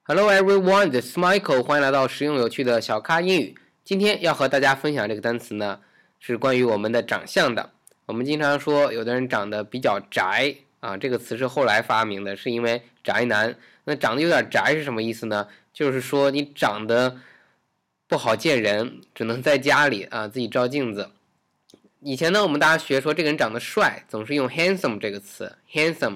Hello everyone, this is Michael. 欢迎来到实用有趣的小咖英语。今天要和大家分享这个单词呢，是关于我们的长相的。我们经常说有的人长得比较宅啊，这个词是后来发明的，是因为宅男。那长得有点宅是什么意思呢？就是说你长得不好见人，只能在家里啊自己照镜子。以前呢，我们大家学说这个人长得帅，总是用 handsome 这个词 ，handsome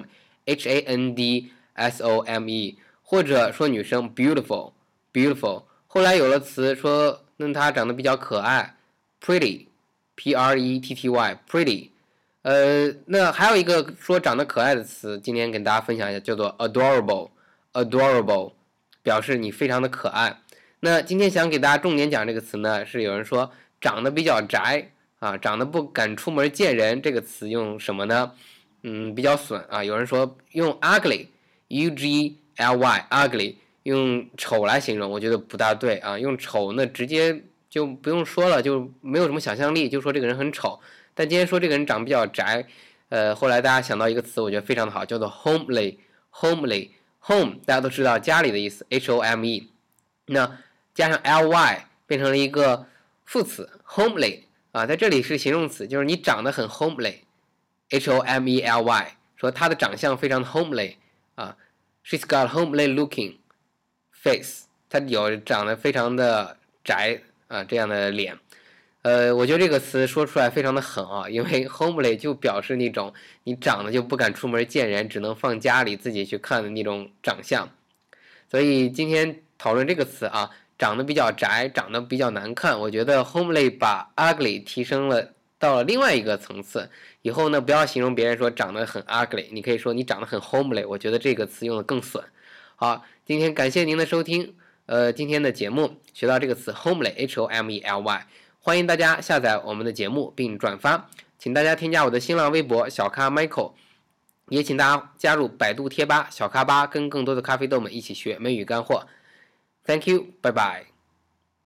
H-A-N-D-S-O-M-E。或者说女生 beautiful， 后来有了词说那她长得比较可爱 pretty P-R-E-T-T-Y pretty。 那还有一个说长得可爱的词，今天跟大家分享一下，叫做 adorable， 表示你非常的可爱。那今天想给大家重点讲这个词呢，是有人说长得比较宅啊，长得不敢出门见人，这个词用什么呢？比较损啊，有人说用 ugly U-G-L-Y ugly 用丑来形容，我觉得不大对啊。用丑那直接就不用说了，就没有什么想象力，就说这个人很丑。但今天说这个人长得比较宅，后来大家想到一个词，我觉得非常的好，叫做 homely。 home 大家都知道家里的意思 H-O-M-E， 那加上 L-Y 变成了一个副词 homely 啊，在这里是形容词，就是你长得很 homely H-O-M-E-L-Y， 说他的长相非常的 homely 啊，She's got homely looking face， 她有长得非常的宅啊这样的脸。我觉得这个词说出来非常的狠啊，因为 homely 就表示那种你长得就不敢出门见人，只能放家里自己去看的那种长相。所以今天讨论这个词啊，长得比较宅，长得比较难看，我觉得 homely 把 ugly 提升了到了另外一个层次。以后呢，不要形容别人说长得很 ugly， 你可以说你长得很 homely， 我觉得这个词用的更损。好，今天感谢您的收听，今天的节目学到这个词 homely H-O-M-E-L-Y， 欢迎大家下载我们的节目并转发，请大家添加我的新浪微博小咖 Michael， 也请大家加入百度贴吧小咖吧，跟更多的咖啡豆们一起学美语干货。Thank you， 拜拜。